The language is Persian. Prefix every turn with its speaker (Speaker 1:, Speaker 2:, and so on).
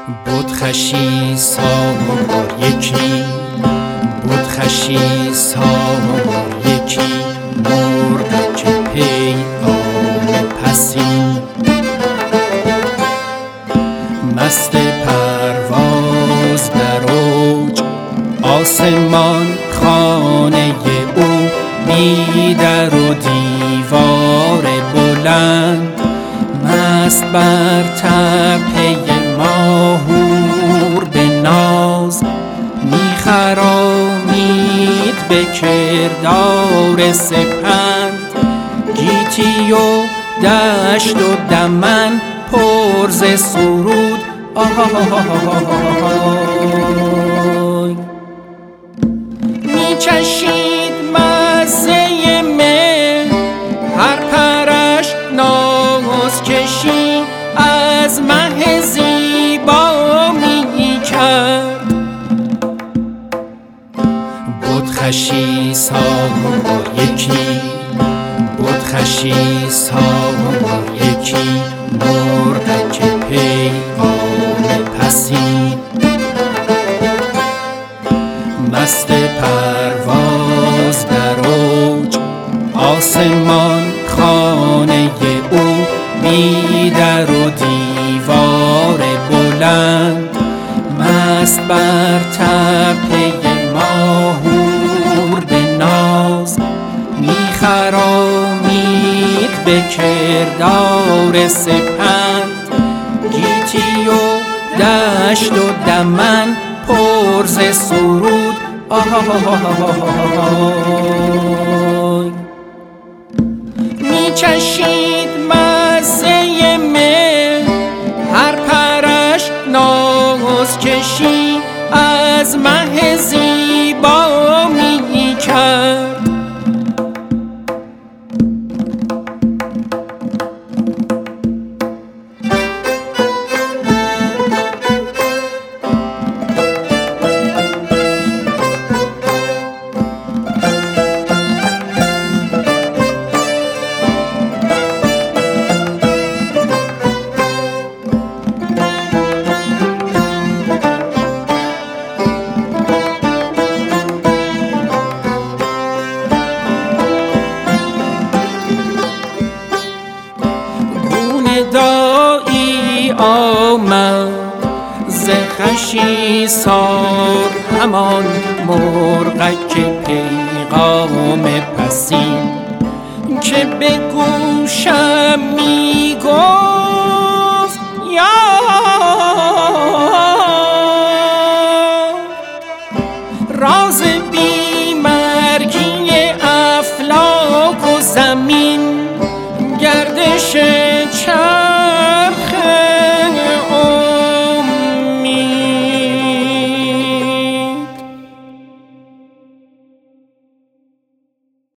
Speaker 1: خشیس ها یکی بود، خشیس ها یکی مرغ که پیغام پسین، مست پرواز در اوج آسمان، خانه او بی در و دیوار بلند، مست بر تپه ماهور به ناز میخرامید به کردار سپند، گیتی و دشت و دمن پر ز سرود آهای، میچشید مزه مه هر پرش ناز کشی از مه زیبا می کرد. بود خشیس ها یکی بود، خشیس ها یکی مرغ که پیغام پسین، مست پرواز در اوج آسمان، خانه او بی در و دیوار بلند، مست بر تپه ماهور به ناز میخرامید به کردار سپند، گیتی و دشت و دمن پر ز سرود آهای، میچشید مزه مه هر پرش ناز کشی از مه زیبا می کرد. دایی آمد ز خشیسار، همان مرغک پیغام پسین که به گوشم می گفت یار، راز